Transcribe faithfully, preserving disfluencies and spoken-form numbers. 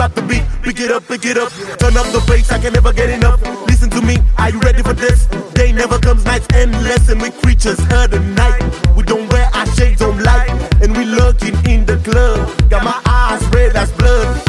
drop the beat, pick it up, pick it up. Turn up the bass, I can never get enough. Listen to me, are you ready for this? Day never comes, nights endless, and we creatures of the night. We don't wear our shades on light, and we lurking in the club. Got my eyes red as blood.